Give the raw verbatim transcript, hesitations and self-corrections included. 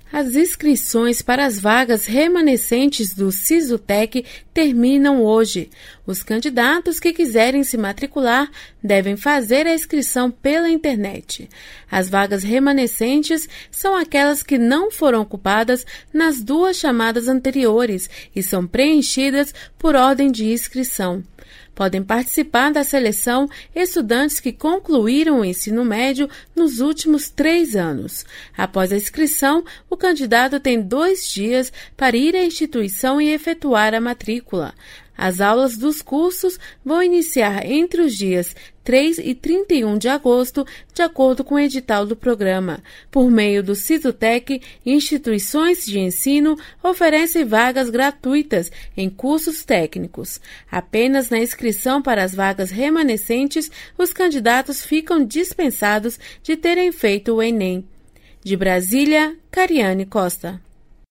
As inscrições para as vagas remanescentes do Sisutec terminam hoje. Os candidatos que quiserem se matricular devem fazer a inscrição pela internet. As vagas remanescentes são aquelas que não foram ocupadas nas duas chamadas anteriores e são preenchidas por ordem de inscrição. Podem participar da seleção estudantes que concluíram o ensino médio nos últimos três anos. Após a inscrição, o candidato tem dois dias para ir à instituição e efetuar a matrícula. As aulas dos cursos vão iniciar entre os dias três e trinta e um de agosto, de acordo com o edital do programa. Por meio do Sisutec, instituições de ensino oferecem vagas gratuitas em cursos técnicos. Apenas na inscrição para as vagas remanescentes, os candidatos ficam dispensados de terem feito o Enem. De Brasília, Cariane Costa.